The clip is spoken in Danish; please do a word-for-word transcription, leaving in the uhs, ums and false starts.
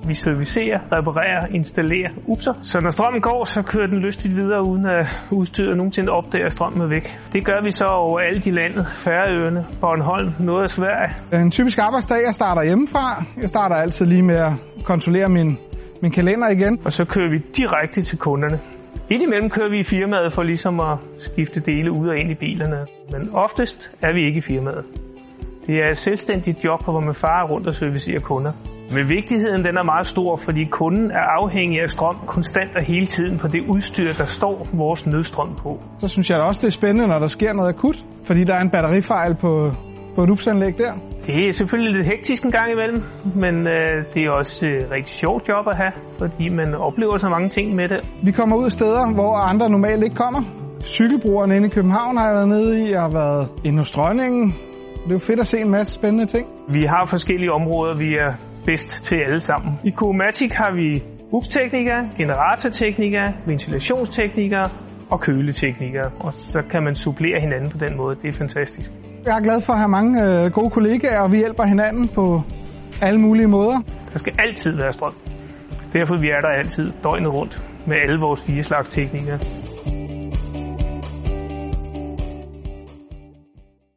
Vi servicerer, reparerer, installerer upser. Så når strømmen går, så kører den lystigt videre, uden at udstyret nogensinde opdager, at strømmen er væk. Det gør vi så over alt i landet. Færøerne, Bornholm, noget af Sverige. En typisk arbejdsdag, jeg starter hjemmefra. Jeg starter altid lige med at kontrollere min, min kalender igen. Og så kører vi direkte til kunderne. Indimellem kører vi i firmaet for ligesom at skifte dele ud og ind i bilerne. Men oftest er vi ikke i firmaet. Det er et selvstændigt job, hvor man farer rundt og servicerer kunder. Men vigtigheden den er meget stor, fordi kunden er afhængig af strøm konstant og hele tiden på det udstyr, der står vores nødstrøm på. Så synes jeg også, det er spændende, når der sker noget akut, fordi der er en batterifejl på, på et upsanlæg der. Det er selvfølgelig lidt hektisk en gang imellem, men øh, det er også et øh, rigtig sjovt job at have, fordi man oplever så mange ting med det. Vi kommer ud af steder, hvor andre normalt ikke kommer. Cykelbrugeren inde i København har jeg været nede i, jeg har været inde hos Dronningen. Det er jo fedt at se en masse spændende ting. Vi har forskellige områder, vi er bedst til alle sammen. I Comatic har vi husteknikere, generatorteknikere, ventilationsteknikere og køleteknikere. Og så kan man supplere hinanden på den måde. Det er fantastisk. Jeg er glad for at have mange øh, gode kollegaer, og vi hjælper hinanden på alle mulige måder. Der skal altid være strøm. Derfor vi er der altid døgnet rundt med alle vores fire slags teknikere.